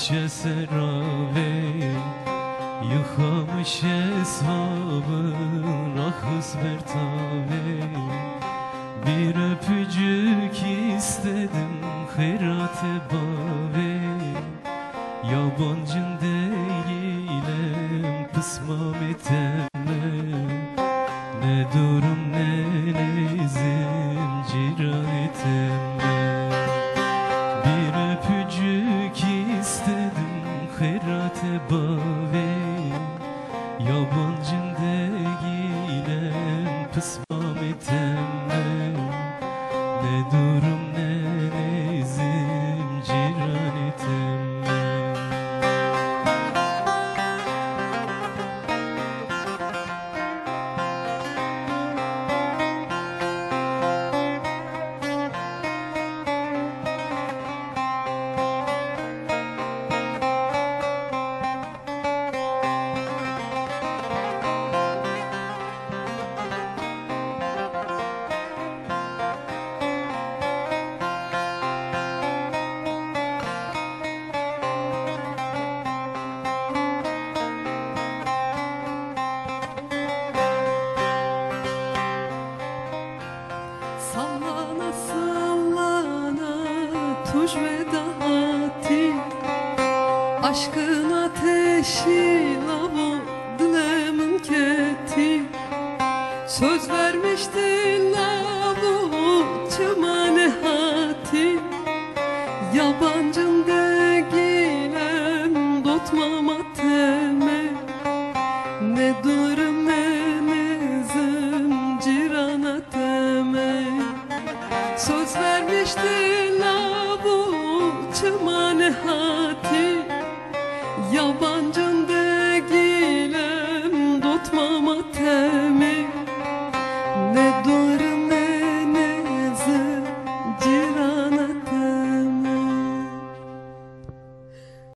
çe serave yıkamış hesabı rahız bertave. Bir öpücük istedim hayrate bave. Yabancın değilim pısmam eteme. Ne durum ne nezim ciran eteme. Bir öpücük istedim hayrate bave. Yabancın değilim pısmam eteme. Ne durum ne nezim ciran eteme. Sallana sallana tuş ve dahati, aşkın ateşi lavu dilemin keti. Söz vermiştin lavu çımane hati. Yabancın değilim dotma